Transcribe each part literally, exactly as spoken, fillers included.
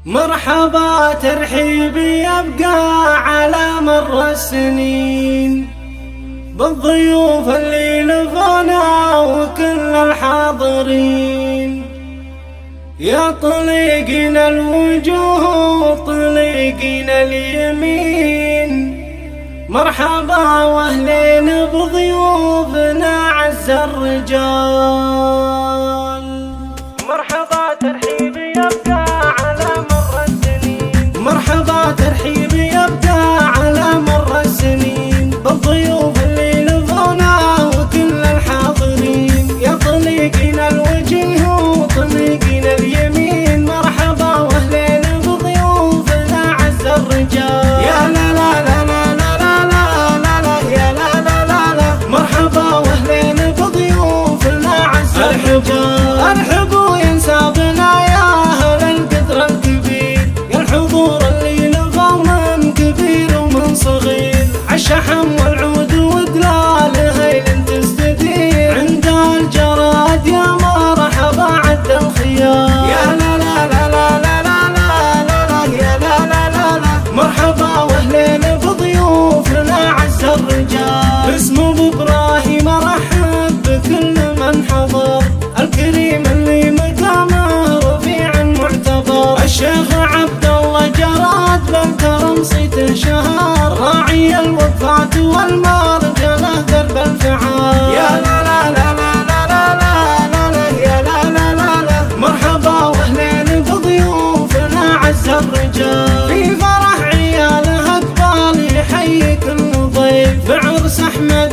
مرحبا ترحيبي يبقى على مر السنين بالضيوف اللي لفونا وكل الحاضرين. يا طليقين الوجوه طليقين اليمين، مرحبا واهلين بضيوفنا عز الرجال. مرحبا ترحيبي يبقى على مر السنين، مرحبا ترحيبي يبقى على مر السنين بالضيوف اللي لفونا وكل الحاضرين. يا طليقين الوجه وطليقين اليمين، مرحبا واهلين بضيوفنا عز الرجال. يا لا لا لا لا لا لا لا لا يا لا لا لا لا، مرحبا واهلين بضيوفنا عز الرجال. ارحبوا ينسابنا يا اهل القدر الكبير، يا الحضور اللي لفوا من كبير ومن صغير، عالشحم والعود وقلاله هيل تستدير عند الجراد. يا مرحبا عد الخيار، يا لا لا لا لا لا لا لا لا يا لا لا لا لا، مرحبا واهلين بضيوفنا عز الرجال. باسم ابو ابراهيم ارحب بكل من حضر، الكريم اللي مقامه رفيع معتبر، الشيخ عبد الله جراد بالكرم صيته شهر، راعي الوقفات والمرجله درب الفعال. يا لا لا لا لا لا لا لا لا يا لا لا لا لا، مرحبا واهلين بضيوفنا عز الرجال. في فرح عياله اقبال يحيي كل ضيف، بعرس احمد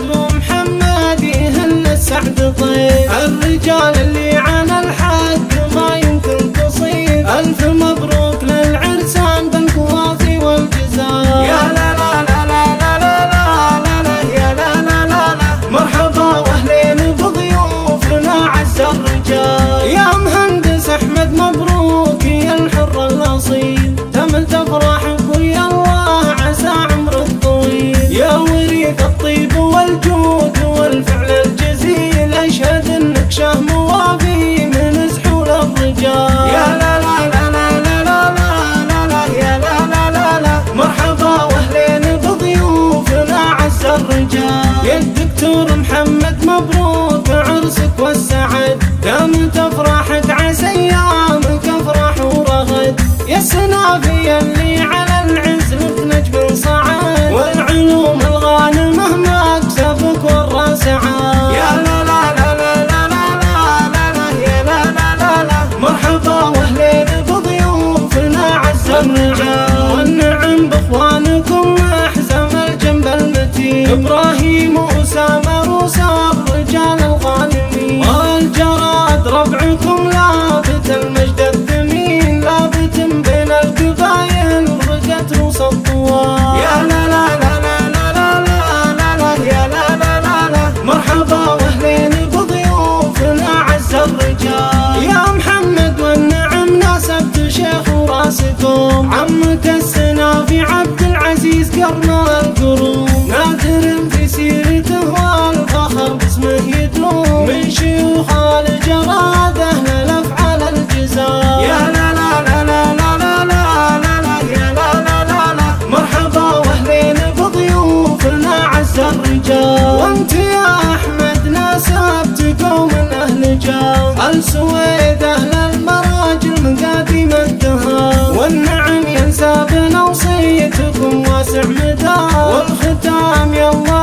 ومحمد يهن السعد ضيف، الرجال اللي عن الحق ما يمكن تصيف، الف مبروك للعرسان بالكوافي والجزاء. يا لا لا لا لا لا لا لا لا يا لا لا لا لا، مرحبا واهلين بضيوفنا عز الرجال. يا مهندس احمد مبروك يا الحر الاصيل، تمت افراحك ويا الله عسى عمرك طويل، يا وريث الطيب والجود والفعل الجزيل، اشهد انك شاه موافي من سحول الرجال. يا لا لا لا لا لا لا لا لا يا لا لا لا لا، مرحبا واهلين بضيوفنا عز الرجال. يا الدكتور محمد مبروك عرسك والسعد، دامت افراحك عسى ايامك افراح ورغد، يا السنافي اللي على العز لك نجم صعد، والعلوم الغانمه ما كسبك والراس عاد. يا لا لا لا لا لا لا لا لا يا لا لا لا لا، مرحبا واهلين بضيوفنا عز الرجال. والنعم باخوانكم احزم الجنب المتين، ابراهيم واسامه روسى الرجال الغانمين، والجراد ربعكم لابت المجد الثمين، لابت بين القبايل رقت روس الطوال. يا لا لا لا لا لا لا لا لا يا لا لا لا لا، مرحبا واهلين بضيوفنا عز الرجال. يا محمد والنعم ناسبت شيخ وراسكم، عمك السنافي عبد العزيز قرن القروم، نادر في سيرته والفخر باسمه يدوم، من شيوخ الجراد اهل الافعال الجزاء. يا لا لا لا لا لا لا لا لا يا لا لا لا لا، مرحبا واهلين بضيوفنا عز الرجال. وانت يا احمد ناسبت قوم اهل جام، السويد اهل المراجل مقاديم الدهام، والنعم ينسابنا وصيتكم واسع مدى، والختام يا الله